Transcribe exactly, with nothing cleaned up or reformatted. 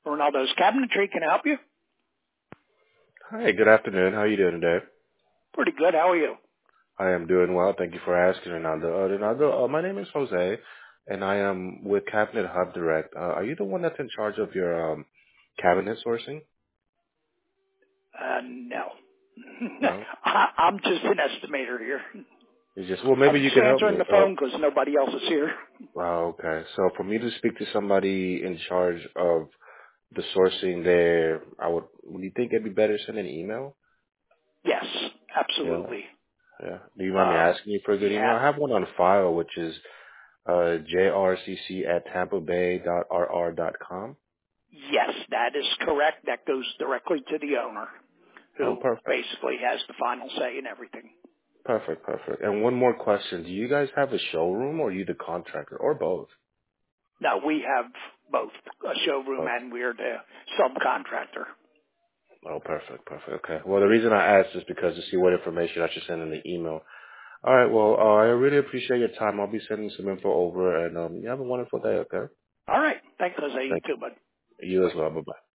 Ronaldo's Cabinetry. Can I help you? Hi, good afternoon. How are you doing today? Pretty good. How are you? I am doing well. Thank you for asking, Ronaldo. Uh, Ronaldo, uh, my name is Jose, and I am with Cabinet Hub Direct. Uh, are you the one that's in charge of your um, cabinet sourcing? Uh, no. No? I, I'm just an estimator here. It's just, well, I'm maybe you just can help answering me. the Uh, phone because nobody else is here. wow, okay. So for me to speak to somebody in charge of the sourcing there, I would, would you think it'd be better to send an email? Yes, Yeah. absolutely. Yeah. Do you mind me Um, asking you for a good email? yeah. I have one on file, which is uh, jrcc at tampa bay dot r r dot com. Yes, that is correct. That goes directly to the owner, Oh, who perfect. basically has the final say in everything. Perfect, perfect. And one more question. Do you guys have a showroom or are you the contractor or both? Now, we have both a showroom Both. and we're the subcontractor. Oh, perfect, perfect. Okay. Well, the reason I asked is because to see what information I should send in the email. All right. Well, uh, I really appreciate your time. I'll be sending some info over and um, you have a wonderful day, okay? All right. Thanks, Jose. You Thank too, bud. you. You as well. Bye-bye.